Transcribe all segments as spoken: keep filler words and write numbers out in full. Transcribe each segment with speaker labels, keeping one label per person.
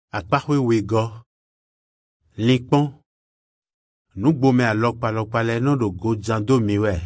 Speaker 1: Akpahwe wego. Linkpon. Nou gbome a lokpa lokpa le non do go jando miwe.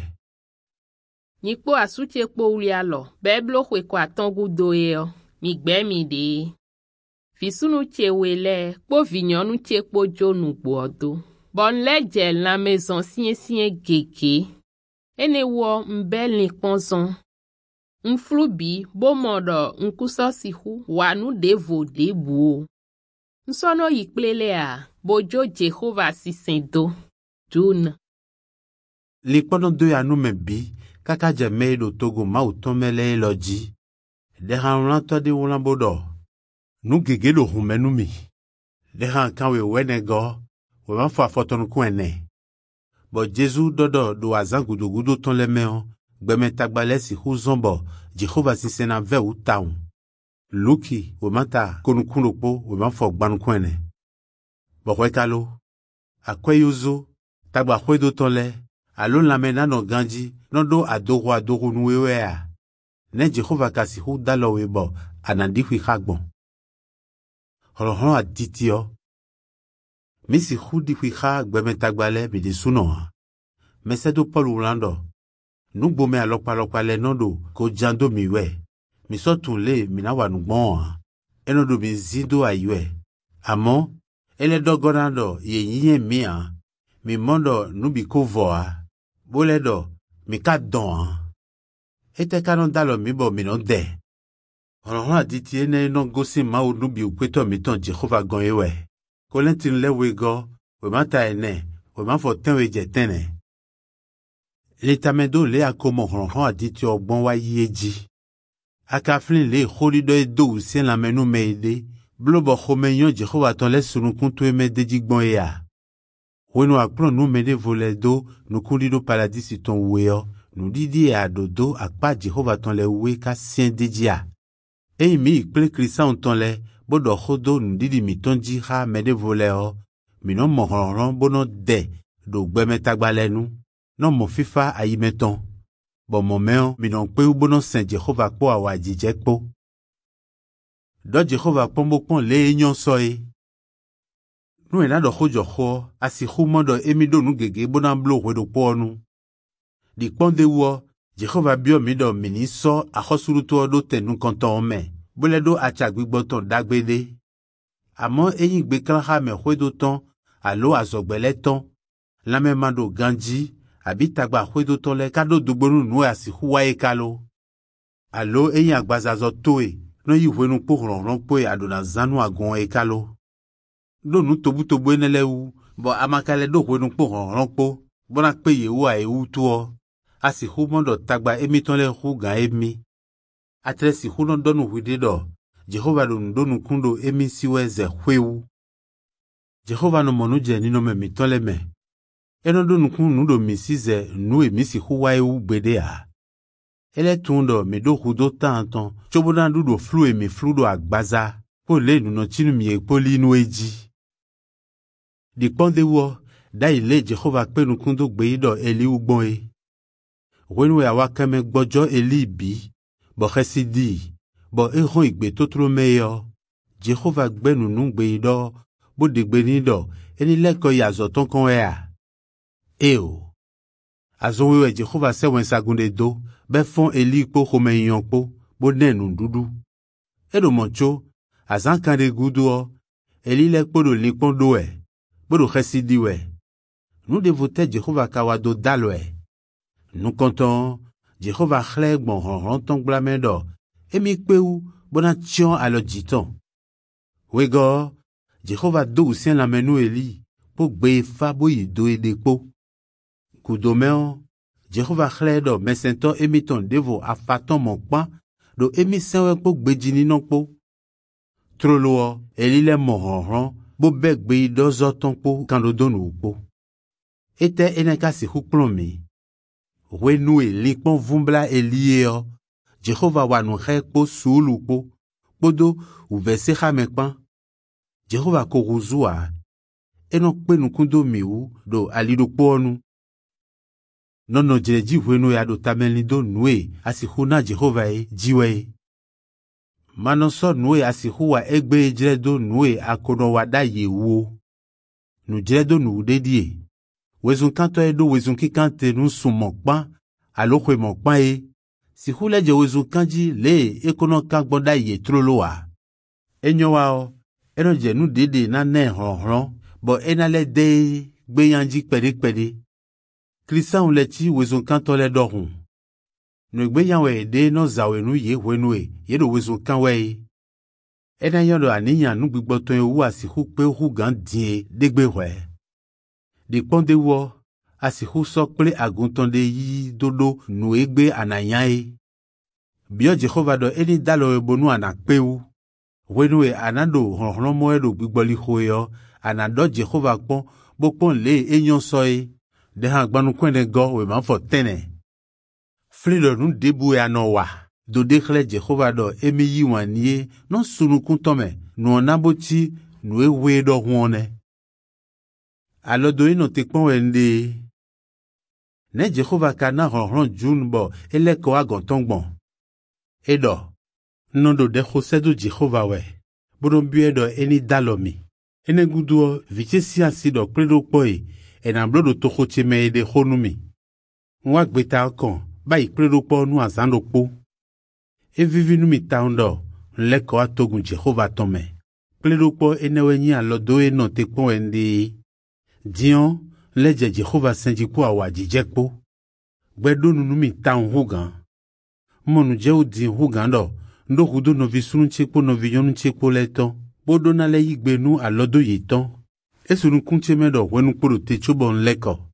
Speaker 2: Nikpo asuche po ulialo, beblo kwe kwa tongu doeo, mi gbe mi de. Fisunu che wele, po vignonu che po jonu bodo. Bon leje la maison sien sien geke. Ene wo mbel linkponzon. Mflubi, bo modo, nkuso sihu, wanu devo debu. Nsono yikplele a, bojo Jehova si sendo. June.
Speaker 1: Linkpon do ya nou men bi, kaka jeme do togo ma utomele loji. De han ranto de wulambodo. Nou gege do humenu mi. De han kanwe wenego, we man fwa foton kwene. Bo Jesu dodo do azan gudu gudu ton le meon, gbeme tagbale si hu zombo, Jehova si sena ve u taun. Luki, we man ta konu kundo po, we man fwa gbanu kwene. Bo kwe kalo, akwe yuzo, tagba kwe do ton le, alon la mena no ganji, non do adoro adoro nuwe a. Ne Jehova kasi hu dalo webo, anandikwi kagbon. Holo aditio. Misi hu dikwi kag gbeme tagbale mi de suno. Mesedo Paul Ulando. Nou gbome a lokpa lokpa le nondo ko jando miwe. Mi so tunle minawa nugbon. Enodo mi zido aywe. Amon, ele do gonando ye yinye mia. Mi mondo nubi kovoa. Boledo, mi ka don. Ete kanon dalo mi bo mi non de. Holo aditi ene non gosi ma ou nubi ukweto mi ton Jehova gonyewe. Kolentin le wego, we mata ene, we man fo ten we jetene. L'étamendo le akomo hon aditi ogbon wa yeji. Akaflin le kholido e do usien la menu meide, blobo khomenyon Jehova ton le sunu kuntu e me dejigbon ya. Wenu akpron nou mede voledo, nou kundido paradisi ton weo, nou didi e adodo akpa Jehova ton le we ka sien dejia. E mi ikple krisa on ton le, bodo khodo nou didi mi ton jiha mede voleo, mi non mohonron bono de, do gbeme tagbale nou, non mo fifa ayi meton. Bon mon meon, mi non kwe ou bono sen Jehova po awa jijek po. Do Jehova pombo pon le enyon soe. Nou ena do khojo kho, asi khumondo emido nou gege bonan blo wedo po nou. Di konde wo, Jehova bio mido miniso akhosuruto do ten nou konton ome. Boledo achagwi boton dagbede. Amon eyin gbe klanha me wedo ton, alo azogbele ton. Lame mando ganji, abitagba wedo ton le kado dugbonu nou asi huwaye kalo. Alo eyin agbazazo toe, no yi wenu po ronron po e adona zanu agon e kalo. Do nou tobu tobu enele ou, bo amakale do wenu po ronron po, bonak peye ou a e ou tuo. Asi humondo tagba emiton le hu gan emi. Atre si hunon donu huidido, Jehova don donu kundo emi siweze huewu. Jehova no monuje nino me mitole me. Eno donu kunu do misize nu emisi huwa ewu bedea. Ele tundo me do hudo tanton, chobodan do flu emi fludo agbaza, po le nuno chinu mi ekpoli nu eji. Di konde wo, da ile Jehova penu kundo gbeido eli ugbon e. Wenwe awakame gbojo eli bi, bo khesidi, bo ehon igbe totro meyo. Jehova gbenu nungbe ido, bo degbe nido, eni leko yazo ton kon ea. Eo. Azowewe Jehova se wen sagunde do, be fon eli po kome yon po, bo nenu dudu. Edo moncho, azan kande gudu o, eli lekpo do linkpon do e, bo do khesidi we. Nou devote Jehova kawado dalwe. Nou konton, Jehova khlek bon ronron ton glamendo, emi kpeu bonan tion alo jiton. Wego, Jehova do usien la menu eli, po gbe fa bo yi do e dekpo. Kudomeon, Jehova khlek do mesenton emi ton devo afaton mon pan, do emi senwe po gbe jini non po. Trolo, eli le mon ronron, bo be gbe do zoton po kando don ou po. Ete eneka si hukplon mi. Wenu e linkpon vumbla e liye, Jehova wanu khek po sulu po, podo ou vese khamekpan. Jehova koruzua, enok pe nou kundo mi ou do alido po nou. Nono jeji wenu ya do tamen lido nwe, asi huna Jehova e jiwe. Manoso nue asihuwa egbe jredo nue akono wada yewo. Nu jredo nu dedie. Wezun kanto edo wezun kikante nu sumokpan, alokwe mokpan e. Si hule je wezun kanji le ekono kangbonda ye troloa. Enyo wao, eno je nu dede na ne hron bo enale de gbe yanji pede pede. Krisan uleti wezun kanto le dohun. Nu gbe yanwe de no zawe nu ye wenue, ye do wezun kanwe. Ena yodo aniyan nu gbigboton ewu asihu pe hu gan die degbe hwe. Di ponde wo, asihu sokple aguntonde yi dodo nu egbe anayae. Bio Jehova do eni dalo ebonu anakpeu. Wenue anado honron moedo gbigboli hoyo, anado Jehova pon, bopon le enyon soe, de han gbanu kwende go we manfo tene. Flido nu debu e anowa, do dekle Jehova do emi yi wanye, non sunu kuntome, nu onaboti, nu ewe do huone. Alo do ino tekpon wende. Ne Jehova kana honron junbo, ele ko agontongbon. Edo, nondo de Josedo Jehova we, bodon biedo eni dalomi. Ene guduo, viche si asido kredo koi, enamblodo toko cheme de honumi. Mwak beta akon, ba i kredo po nu azando po. E vivi numi taundo, nleko atogun Jehova tome. Kredo po enewenyi alodo e no tekpon endi. Dion, leje Jehova senjipo awa jijekpo. Gbedo numi taun hugan. Monu je udi hugando, ndo hudo no visunu chekpo no viyonu chekpo leton, bodo na le yigbenu alodo yiton. Esunu kunche medo wenu kuro te chobon leko.